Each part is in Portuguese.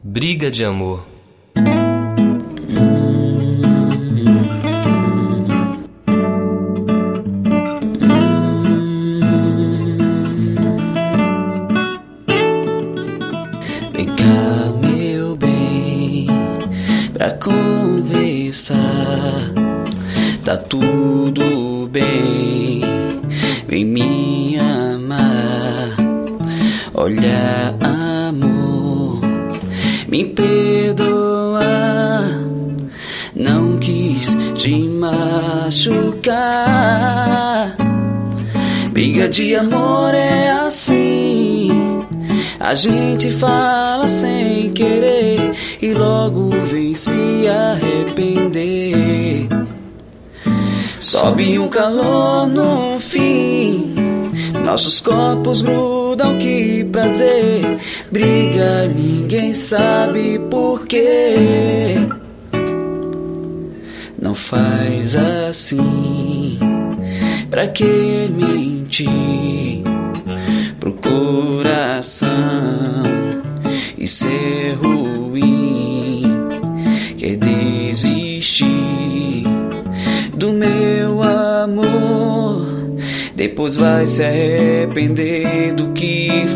Briga de amor. Vem cá, meu bem, pra conversar. Tá tudo bem, vem me amar. Olha, amor, me perdoa, não quis te machucar. Briga de amor é assim, a gente fala sem querer e logo vem se arrepender. Sobe um calor no fim, nossos corpos grudam, que prazer. Briga, ninguém sabe por quê. Não faz assim, pra que mentir pro coração e ser ruim? Quer desistir do meu amor, depois vai se arrepender do que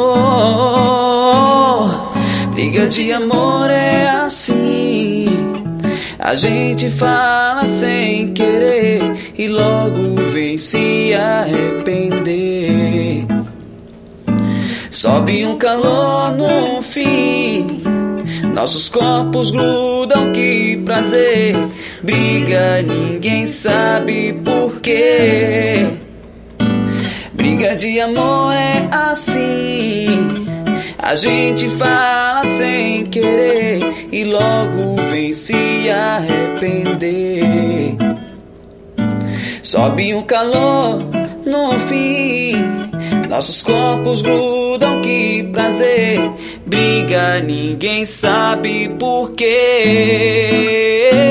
falou. Briga de amor é assim, a gente fala sem querer e logo vem se arrepender. Sobe um calor no fim, nossos corpos grudam, que prazer. Briga, ninguém sabe por quê. Briga de amor é assim, a gente fala sem querer e logo vem se arrepender. Sobe um calor no fim, nossos corpos grudam, que prazer. Briga, ninguém sabe por quê.